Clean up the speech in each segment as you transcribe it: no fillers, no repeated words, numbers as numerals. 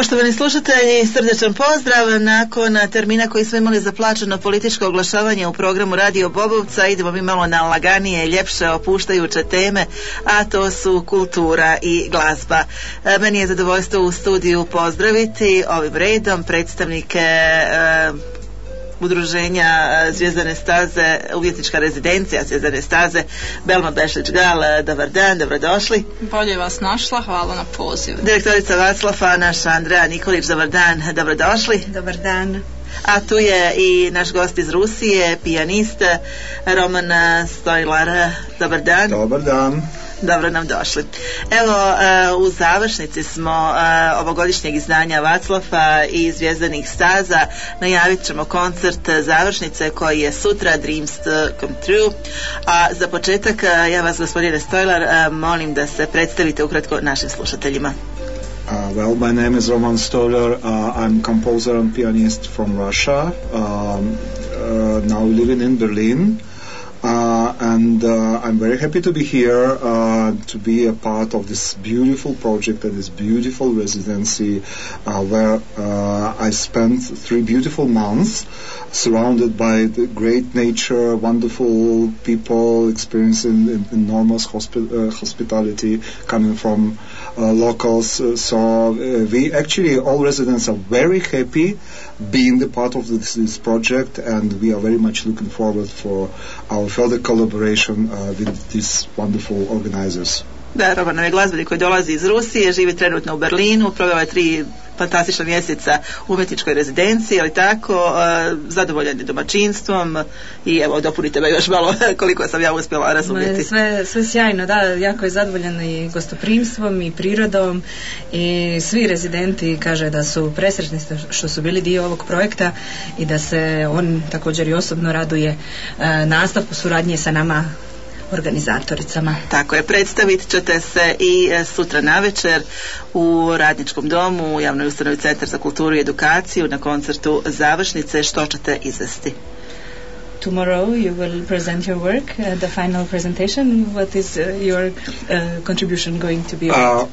Poštovani slušatelji, srdečan pozdrav. Nakon termina koji smo imali za plaćeno političko oglašavanje u programu Radio Bobovca, idemo mi malo na laganije, ljepše, opuštajuće teme, a to su kultura i glazba. Meni je zadovoljstvo u studiju pozdraviti ovim redom predstavnike udruženja Zvijezdane staze, umjetnička rezidencija Zvijezdane staze, Belma Bešlić-Gal. Dobar dan, dobrodošli. Bolje vas našla, hvala na pozivu. Direktorica Vaclafa, naša Andreja Nikolić, dobar dan, dobrodošli. Dobar dan. A tu je i naš gost iz Rusije, pijanist Roman Stojlar. Dobar dan. Dobar dan. Dobro nam došli. Evo, u završnici smo ovogodišnjeg izdanja Vaclafa i Zvijezdanih staza. Najavit ćemo koncert završnice koji je sutra, Dreams Come True. A za početak, ja vas, gospodine Stojlar, molim da se predstavite ukratko našim slušateljima. Well, my name is Roman Stolar. I'm composer and pianist from Russia. Now living in Berlin. And I'm very happy to be here, to be a part of this beautiful project and this beautiful residency where I spent 3 beautiful months surrounded by the great nature, wonderful people, experiencing enormous hospitality coming from locals. So we actually, all residents are very happy being the part of this project, and we are very much looking forward for our further collaboration with these wonderful organizers. Da, Roman nam je glazbenik koji dolazi iz Rusije, živi trenutno u Berlinu, proveo je 3 fantastična mjeseca u umjetničkoj rezidenciji, ali tako, zadovoljan je domaćinstvom i evo, dopunite me još malo koliko sam ja uspjela razumjeti. Sve sjajno, da, jako je zadovoljan i gostoprimstvom i prirodom i svi rezidenti kaže da su presretni što su bili dio ovog projekta i da se on također i osobno raduje nastavku suradnje sa nama organizatoricama. Tako je, predstavit ćete se i sutra navečer u Radničkom domu, u javnoj ustanovi Centar za kulturu i edukaciju na koncertu završnice. Što ćete izvesti? Tomorrow you will present your work, the final presentation. What is your contribution going to be?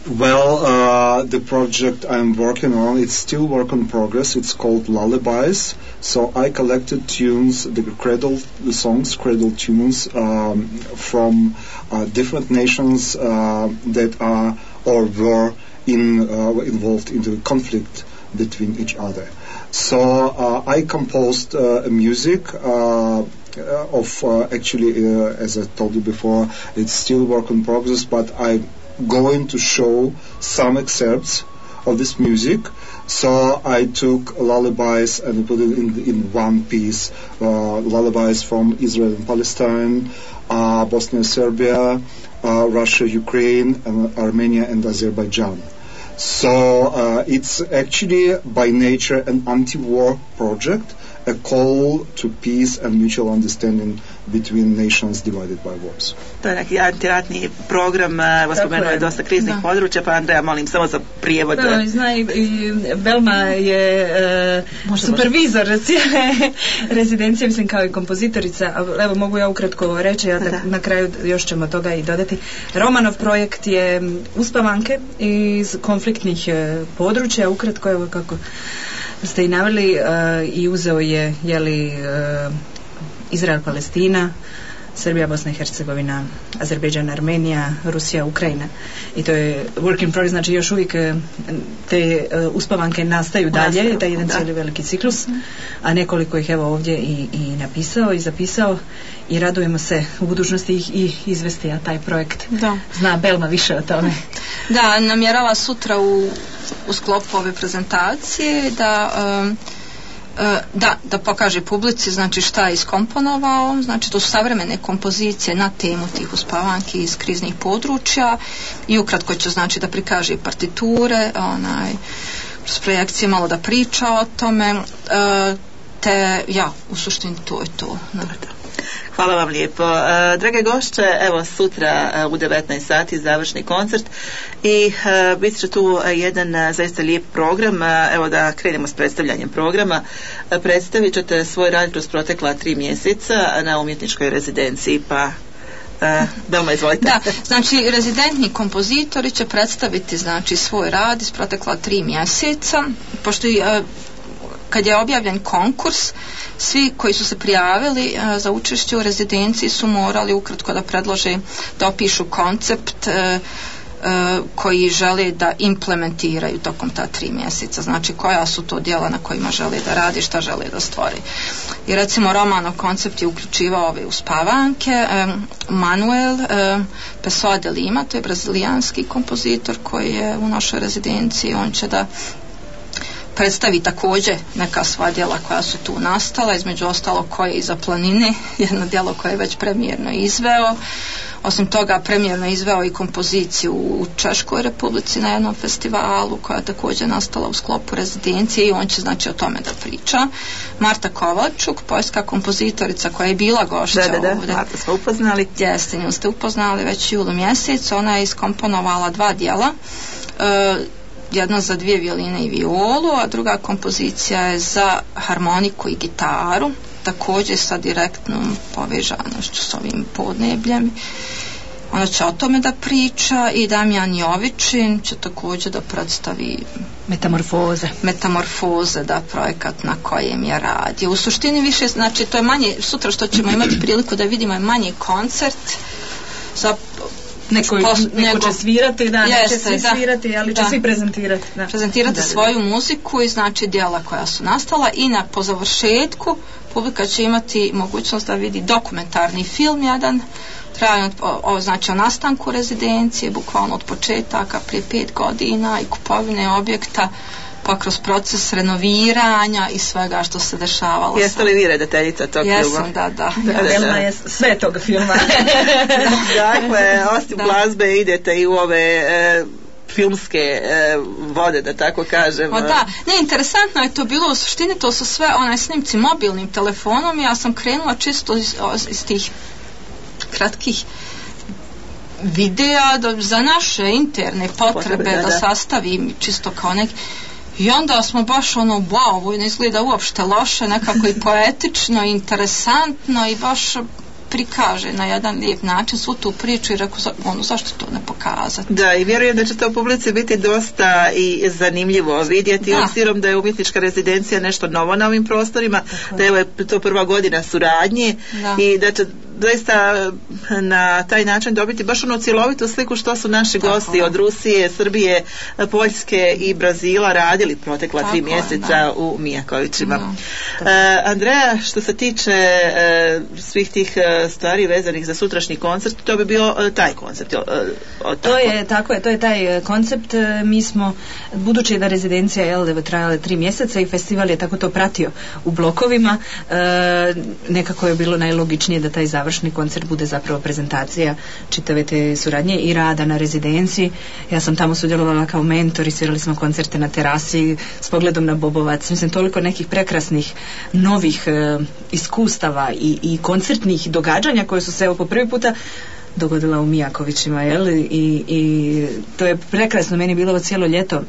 The project I'm working on, it's still work in progress. It's called Lullabies. So I collected tunes, the songs, cradle tunes from different nations that are or were involved in the conflict between each other. So I composed music of as I told you before, it's still work in progress, but I'm going to show some excerpts of this music. So I took lullabies and put it in one piece. Lullabies from Israel and Palestine, Bosnia and Serbia, Russia, Ukraine, and Armenia and Azerbaijan. So it's actually by nature an anti-war project, a call to peace and mutual understanding between nations divided by wars. To je neki antiratni program, spomenuo je dosta kriznih područja, pa Andreja, molim samo za prijevod. Da, zna i Belma je supervizor cijele rezidencije, mislim kao i kompozitorica, evo mogu ja ukratko reći, a na kraju još ćemo toga i dodati. Romanov projekt je uspavanke iz konfliktnih područja, ukratko evo kako ste i naveli, i uzeo je Izrael, Palestina, Srbija, Bosna i Hercegovina, Azerbejdžan, Armenija, Rusija, Ukrajina. I to je work in progress, znači još uvijek te uspavanke nastaju dalje, taj jedan cijeli veliki ciklus, a nekoliko ih evo ovdje i napisao i zapisao i radujemo se u budućnosti ih i izvesti, a taj projekt zna Belma više o tome. Da, namjerava sutra u sklopu ove prezentacije da pokaže publici, znači šta je iskomponovao, znači to su savremene kompozicije na temu tih uspavanki iz kriznih područja i ukratko će znači da prikaže partiture, s projekcije malo da priča o tome, u suštini to je to. Hvala vam lijepo. Drage gošće, evo sutra u 19 sati završni koncert i bit će tu jedan zaista lijep program. Evo da krenemo s predstavljanjem programa. Predstavit ćete svoj rad kroz protekla 3 mjeseca na umjetničkoj rezidenciji, pa Belma, izvolite. Da, znači rezidentni kompozitori će predstaviti znači svoj rad iz protekla 3 mjeseca, pošto kad je objavljen konkurs, svi koji su se prijavili za učešće u rezidenciji su morali ukratko da predlože, da opišu koncept koji žele da implementiraju tokom ta 3 mjeseca, znači koja su to djela na kojima žele da radi, šta žele da stvori. I recimo Romanov koncept je uključivao ove uspavanke. Manuel Pessoa de Lima, to je brazilijanski kompozitor koji je u našoj rezidenciji, on će da predstavi također neka sva djela koja su tu nastala, između ostalo koje iza planine, jedno djelo koje je već premijerno izveo. Osim toga premijerno izveo i kompoziciju u Češkoj Republici na jednom festivalu koja je također nastala u sklopu rezidencije i on će znači o tome da priča. Marta Kovačuk, poljska kompozitorica koja je bila gošća ovdje. Marta smo upoznali. Jeste, nju ste upoznali već julu mjesec. Ona je iskomponovala 2 djela. Jedna za 2 violine i violu, a druga kompozicija je za harmoniku i gitaru, također sa direktnom povežanošću s ovim podnebljem. Ona će o tome da priča i Damjan Jovičin će također da predstavi Metamorfoze, da, projekat na kojem je radio. U suštini više, znači to je manje, sutra što ćemo imati priliku da vidimo je manji koncert za Neko će svirati, neće svi svirati, ali će svi prezentirati. Prezentirati svoju muziku i znači djela koja su nastala i po završetku publika će imati mogućnost da vidi dokumentarni film jedan, trajan znači o nastanku rezidencije, bukvalno od početaka prije 5 godina i kupovine objekta, pa kroz proces renoviranja i svega što se dešavalo. Jeste li vi redateljica tog filma? Jesam, da. Belma je sve toga filma. Dakle, osim glazbe idete i u ove filmske vode, da tako kažem. Da, interesantno je to bilo, u suštini to su sve snimci mobilnim telefonom. Ja sam krenula čisto iz tih kratkih videa za naše interne potrebe da sastavim čisto kao neki. I onda smo baš wow, ovo ne izgleda uopšte loše, nekako i poetično, interesantno i baš prikaže na jedan lijep način svu tu priču i rekao, zašto to ne pokazati? Da, i vjerujem da će to u publici biti dosta i zanimljivo vidjeti, obzirom da je umjetnička rezidencija nešto novo na ovim prostorima, da je to prva godina suradnje i da će doista na taj način dobiti baš cjelovitu sliku što su naši gosti od Rusije, Srbije, Poljske i Brazila radili protekla 3 mjeseca u Mijakovićima. Andreja, što se tiče svih tih stvari vezanih za sutrašnji koncert, to bi bio taj koncept. To je taj koncept. Mi smo, budući da rezidencija trajala 3 mjeseca i festival je tako to pratio u blokovima, nekako je bilo najlogičnije da taj završni koncert bude zapravo prezentacija čitave te suradnje i rada na rezidenciji. Ja sam tamo sudjelovala kao mentor i svirali smo koncerte na terasi s pogledom na Bobovac. Mislim, toliko nekih prekrasnih novih iskustava i koncertnih događanja koje su se po prvi puta dogodila u Mijakovićima, i to je prekrasno meni bilo cijelo ljeto.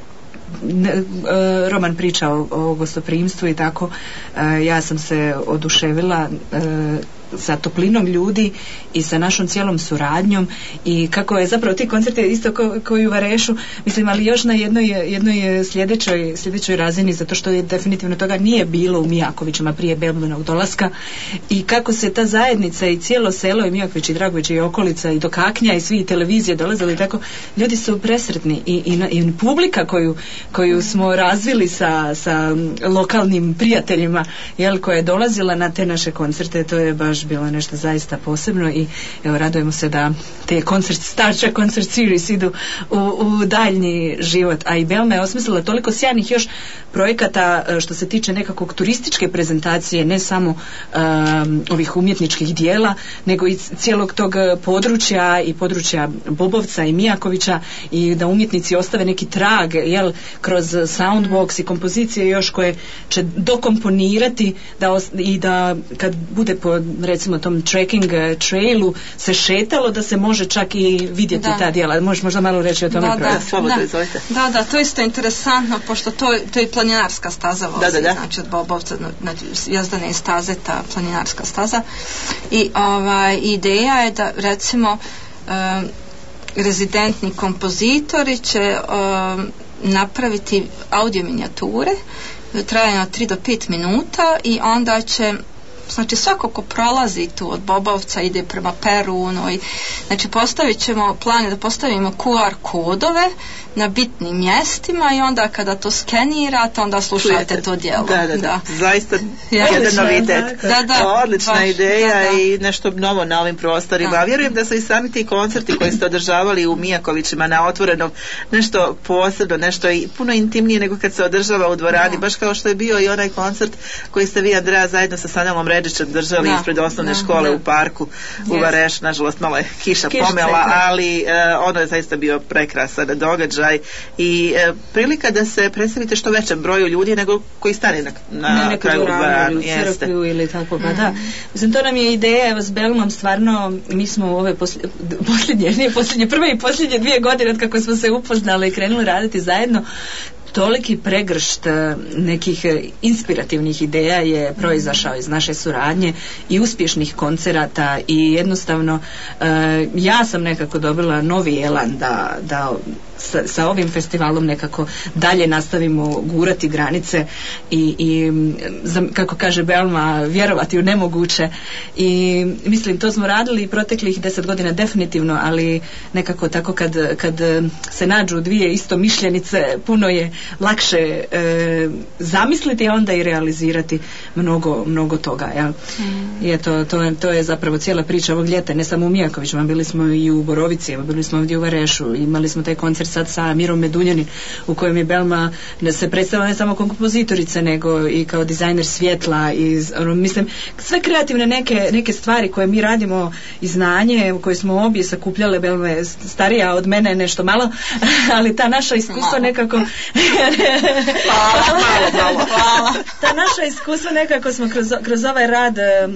Roman priča o gostoprimstvu i tako, ja sam se oduševila sa toplinom ljudi i sa našom cijelom suradnjom i kako je zapravo ti koncerti isto kao i u Varešu, mislim, ali još na jednoj sljedećoj razini, zato što je definitivno toga nije bilo u Mijakovićima prije Belminog dolaska, i kako se ta zajednica i cijelo selo i Mijaković i Dragović i okolica i do Kaknja i svi televizije dolazili, tako ljudi su presretni i publika koju smo razvili sa lokalnim prijateljima, koja je dolazila na te naše koncerte, to je baš bilo nešto zaista posebno i evo, radujemo se da te koncert series idu u daljnji život. A i Belma je osmislila toliko sjajnih još projekata što se tiče nekakvog turističke prezentacije, ne samo ovih umjetničkih dijela, nego i cijelog tog područja i područja Bobovca i Mijakovića, i da umjetnici ostave neki trag, kroz soundbox i kompozicije još koje će dokomponirati i da kad bude recimo tom trekking trailu se šetalo da se može čak i vidjeti ta djela. Možeš možda malo reći o tome? Da, to je isto interesantno, pošto to je planinarska staza vozi, znači od Bobovca, Jazdane staze, ta planinarska staza. I ideja je da recimo rezidentni kompozitori će napraviti audio minijature trajanja 3 do 5 minuta i onda će, znači svako ko prolazi tu od Bobovca ide prema Perunu i znači postavit ćemo plan da postavimo QR kodove na bitnim mjestima i onda kada to skenirate onda slušate to djelo. Da. Zaista jedan novitet. Odlična ideja i nešto novo na ovim prostorima. A vjerujem da su i sami ti koncerti koji ste održavali u Mijakovićima na otvorenom nešto posebno, nešto i puno intimnije nego kad se održava u dvorani, baš kao što je bio i onaj koncert koji ste vi, Andreja, zajedno sa Sanelom Ređićem držali ispred osnovne škole u parku u Varešu. Nažalost malo je kiša pomela, ali ono je zaista bio prekrasan događaj i prilika da se predstavite što većem broju ljudi nego koji stane na kraju dvoranu ili crkvu ili tako, pa da. Mislim, to nam je ideja, evo s Belmom stvarno, mi smo u ove prve i posljednje 2 godine od kako smo se upoznali i krenuli raditi zajedno, toliki pregršt nekih inspirativnih ideja je proizašao iz naše suradnje i uspješnih koncerata i jednostavno ja sam nekako dobila novi elan da sa ovim festivalom nekako dalje nastavimo gurati granice i kako kaže Belma, vjerovati u nemoguće i mislim to smo radili proteklih 10 godina definitivno, ali nekako tako kad se nađu dvije istomišljenice puno je lakše zamisliti, a onda i realizirati mnogo toga. Ja? I to je zapravo cijela priča ovog ljeta, ne samo u Mijakovićima, bili smo i u Borovici, bili smo ovdje u Varešu, imali smo taj koncert sad sa Mirom Medunjanin u kojem je Belma se predstavila ne samo kompozitorice nego i kao dizajner svjetla i mislim sve kreativne neke stvari koje mi radimo i znanje koje smo obje sakupljale. Belma je starija od mene nešto malo, ali ta naša iskustva nekako Hvala. Ta naša iskustva nekako smo kroz ovaj rad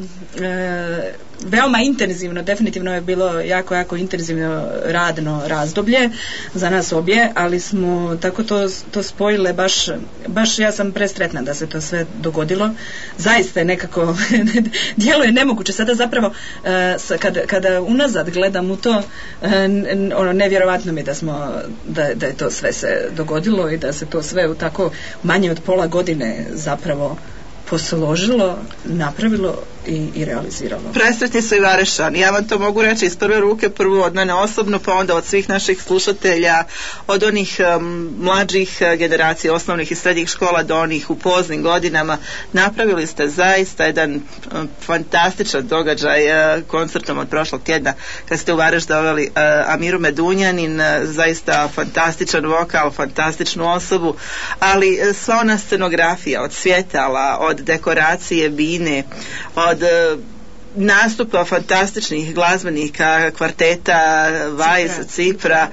veoma intenzivno, definitivno je bilo jako intenzivno radno razdoblje za nas obje, ali smo tako to spojile baš ja sam presretna da se to sve dogodilo. Zaista je nekako djeluje nemoguće. Sada zapravo kada unazad gledam u to, nevjerovatno mi da je to sve se dogodilo i da se to sve u tako manje od pola godine zapravo posložilo, napravilo i realiziralo. Presretni su i Varešani. Ja vam to mogu reći iz prve ruke, prvo od mene osobno, pa onda od svih naših slušatelja, od onih mlađih generacija osnovnih i srednjih škola do onih u poznim godinama. Napravili ste zaista jedan fantastičan događaj koncertom od prošlog tjedna kad ste u Vareš doveli Amiru Medunjanin, zaista fantastičan vokal, fantastičnu osobu, ali sva ona scenografija od svjetala, od dekoracije bine, od nastupa fantastičnih glazbenika, kvarteta Vajsa, Cipra,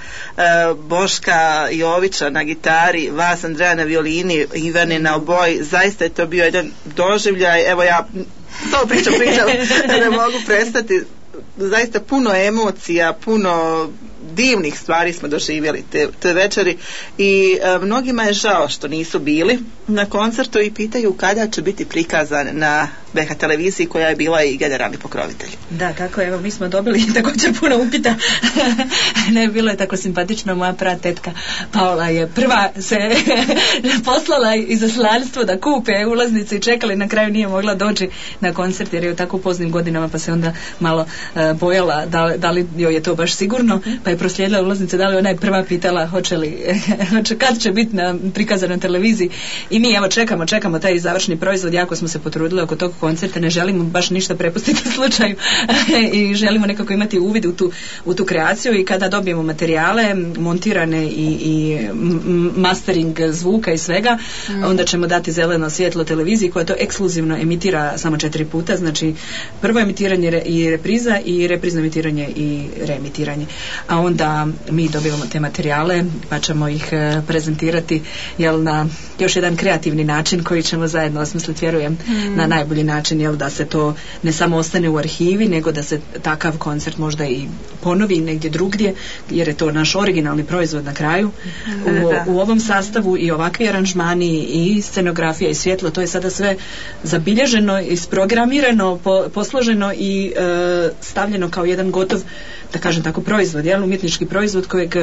Boška Jovića na gitari, vas Andreja na violini, Ivane na oboji, zaista je to bio jedan doživljaj. Evo ja to pričam, ne mogu prestati. Zaista puno emocija, puno divnih stvari smo doživjeli te večeri i mnogima je žao što nisu bili na koncertu i pitaju kada će biti prikazan na BH televiziji koja je bila i generalni pokrovitelj. Da, tako evo mi smo dobili također puno upita. Ne, bilo je tako simpatično, moja pratetka Paola je prva se poslala izaslanstvo da kupe ulaznice i čekali, na kraju nije mogla doći na koncert jer je u tako poznim godinama pa se onda malo bojala da li joj je to baš sigurno, pa je proslijedila ulaznice, da li ona je prva pitala kad će biti prikazan na televiziji i mi evo čekamo taj završni proizvod, jako smo se potrudili oko tog koncerta, ne želimo baš ništa prepustiti slučaju i želimo nekako imati uvid u tu kreaciju i kada dobijemo materijale montirane i mastering zvuka i svega, onda ćemo dati zeleno svjetlo televiziji koja to ekskluzivno emitira samo 4 puta, znači prvo emitiranje i repriza i reprizno emitiranje i reemitiranje, a onda mi dobivamo te materijale pa ćemo ih prezentirati na još jedan kreativni način koji ćemo zajedno osmisliti, vjerujem, na najbolji način, jel, da se to ne samo ostane u arhivi, nego da se takav koncert možda i ponovi negdje drugdje, jer je to naš originalni proizvod na kraju. U ovom sastavu i ovakvi aranžmani i scenografija i svjetlo, to je sada sve zabilježeno, isprogramirano, posloženo i stavljeno kao jedan gotov, da kažem tako, proizvod, jel, umjetnički proizvod kojeg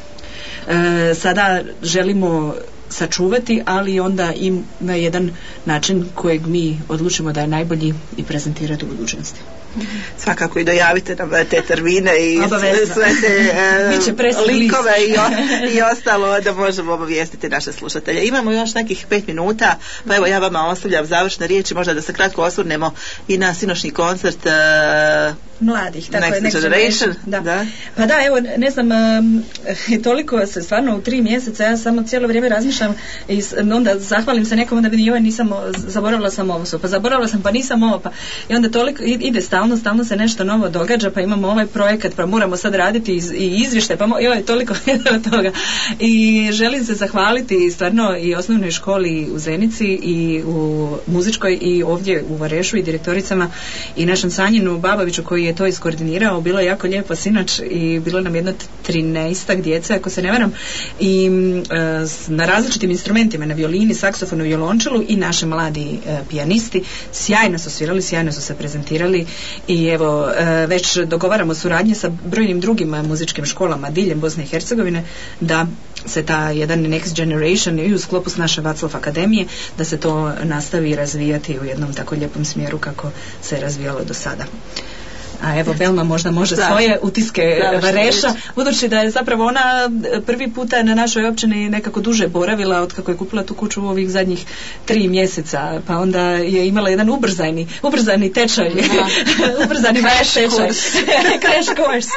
sada želimo sačuvati, ali onda i na jedan način kojeg mi odlučimo da je najbolji i prezentirati u budućnosti. Svakako i dojavite nam te termine i sve te linkove i ostalo da možemo obavijestiti naše slušatelje. Imamo još nekih 5 minuta, pa evo ja vama ostavljam završne riječi, možda da se kratko osvrnemo i na sinoćni koncert mladih, tako je, Next Generation. Da. Pa da, evo, ne znam, toliko se stvarno u 3 mjeseca, ja samo cijelo vrijeme razmišljam i onda zahvalim se nekom da vidim, joj, nisam, zaboravila sam ovo, pa zaboravila sam, pa nisam ovo, pa i onda toliko ide stalno se nešto novo događa, pa imamo ovaj projekat, pa moramo sad raditi i izvještaj, pa joj, toliko od toga. I želim se zahvaliti stvarno i osnovnoj školi u Zenici i u muzičkoj i ovdje u Varešu i direktoricama i našem Sanjinu Baboviću koji je to iskoordinirao. Bilo je jako lijepo sinoć i bilo nam jedno 13 djece, ako se ne varam, i na različitim instrumentima, na violini, saksofonu, violončelu i naši mladi pijanisti. Sjajno su svirali, sjajno su se prezentirali i evo, već dogovaramo suradnje sa brojnim drugim muzičkim školama diljem Bosne i Hercegovine da se ta jedan Next Generation i u sklopu s naše Vaclav Akademije da se to nastavi razvijati u jednom tako lijepom smjeru kako se je razvijalo do sada. A evo, Belma možda može svoje utiske Vareša, budući da je zapravo ona prvi puta na našoj općini nekako duže boravila od kako je kupila tu kuću u ovih zadnjih 3 mjeseca, pa onda je imala jedan ubrzani tečaj, ubrzani vaš tečaj, crash course.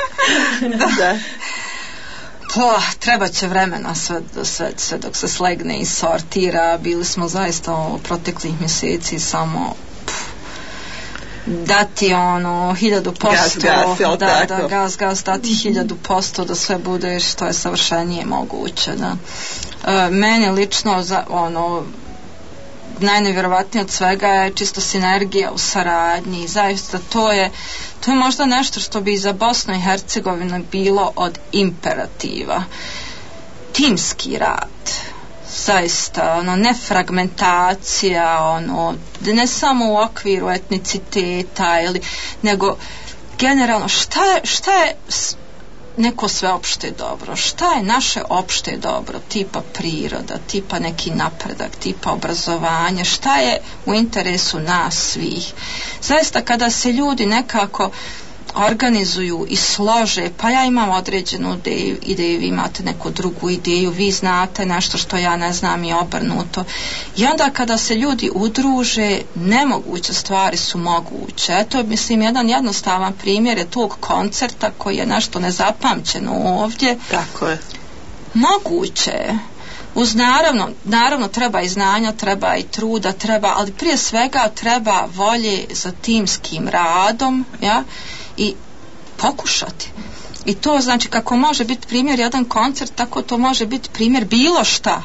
Pa, treba će vremena sve dok se slegne i sortira. Bili smo zaista u proteklih mjeseci samo dati 1000%, gas, dati 1000% da sve bude što je savršenije moguće, da. Meni lično najnevjerovatnije od svega je čisto sinergija u saradnji, zaista to je možda nešto što bi za Bosnu i Hercegovinu bilo od imperativa. Timski rad, zaista, ne fragmentacija, ne samo u okviru etniciteta, nego generalno šta je neko sveopšte dobro, šta je naše opšte dobro, tipa priroda, tipa neki napredak, tipa obrazovanje, šta je u interesu nas svih. Zaista kada se ljudi nekako organizuju i slože, pa ja imam određenu ideju, vi imate neku drugu ideju, vi znate nešto što ja ne znam i obrnuto. I onda kada se ljudi udruže, nemoguće stvari su moguće. Eto, mislim, jedan jednostavan primjer je tog koncerta koji je nešto nezapamćeno ovdje. Tako je. Moguće je. Uz naravno treba i znanja, treba i truda, ali prije svega treba volje za timskim radom, ja, i pokušati. I to znači kako može biti primjer jedan koncert, tako to može biti primjer bilo šta.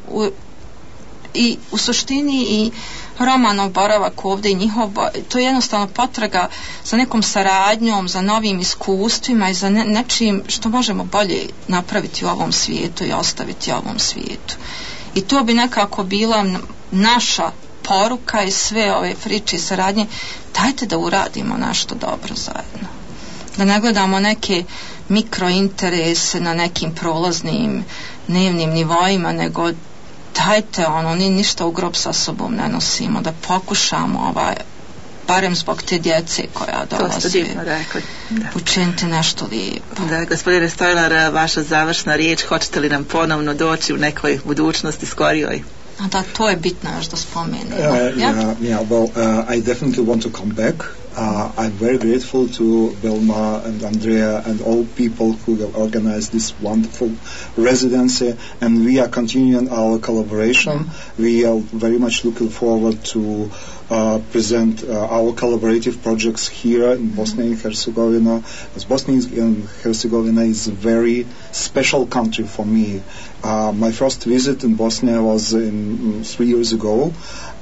I u suštini i Romanov boravak ovdje i to je jednostavno potraga za nekom saradnjom, za novim iskustvima i za nečim što možemo bolje napraviti u ovom svijetu i ostaviti u ovom svijetu. I to bi nekako bila naša poruka i sve ove priče i saradnje, dajte da uradimo nešto dobro zajedno. Da ne gledamo neke mikrointerese na nekim prolaznim dnevnim nivoima, nego dajte ništa u grob sa sobom ne nosimo, da pokušamo barem zbog te djece koja dolazi učiniti nešto lijepo. Da, gospodine Stojlar, vaša završna riječ, hoćete li nam ponovno doći u nekoj budućnosti skorijoj? Da, to je bitno još da spomenemo. I definitely want to come back. I'm very grateful to Belma and Andrea and all people who have organized this wonderful residency, and we are continuing our collaboration. We are very much looking forward to present our collaborative projects here in Bosnia and Herzegovina, as Bosnia and Herzegovina is a very special country for me. My first visit in Bosnia was 3 years ago,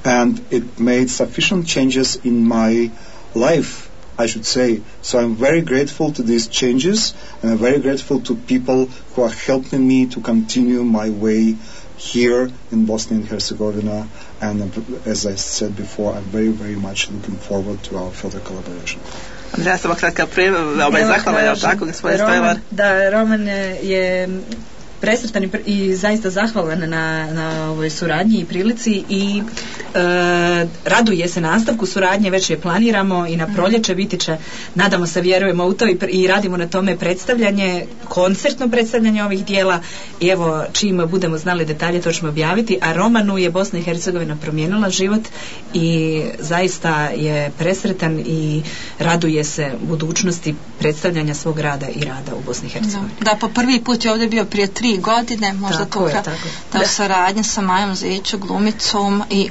and it made sufficient changes in my life, I should say. So I'm very grateful to these changes, and I'm very grateful to people who are helping me to continue my way here in Bosnia and Herzegovina, and as I said before, I'm very, very much looking forward to our further collaboration. Andreja, samo kratka zahvala, tako, gospodin Stojlar. Da, Roman je presretan i zaista zahvalan na ovoj suradnji i prilici i raduje se nastavku suradnje, već je planiramo i na proljeće biti će, nadamo se, vjerujemo u to i radimo na tome predstavljanje, koncertno predstavljanje ovih dijela i evo čim budemo znali detalje to ćemo objaviti, a Romanu je Bosna i Hercegovina promijenila život i zaista je presretan i raduje se budućnosti predstavljanja svog rada i rada u Bosni i Hercegovini. Da, po prvi put je ovdje bio prije 3 godine, možda tako to ta saradnja sa Majom Zeću, glumicom i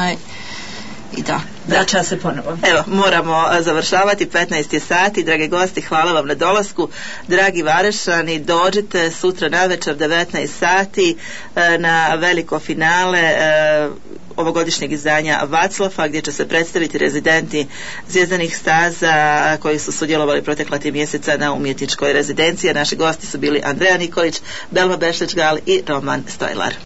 vraća se ponovo. Evo, moramo završavati, 15 sati, dragi gosti, hvala vam na dolasku, dragi Varešani, dođite sutra navečer 19 sati na veliko finale ovogodišnjeg izdanja Vaclafa, gdje će se predstaviti rezidenti Zvjezdanih staza koji su sudjelovali protekla 3 mjeseca na umjetničkoj rezidenciji. Naši gosti su bili Andreja Nikolić, Belma Bešlić-Gal i Roman Stojlar.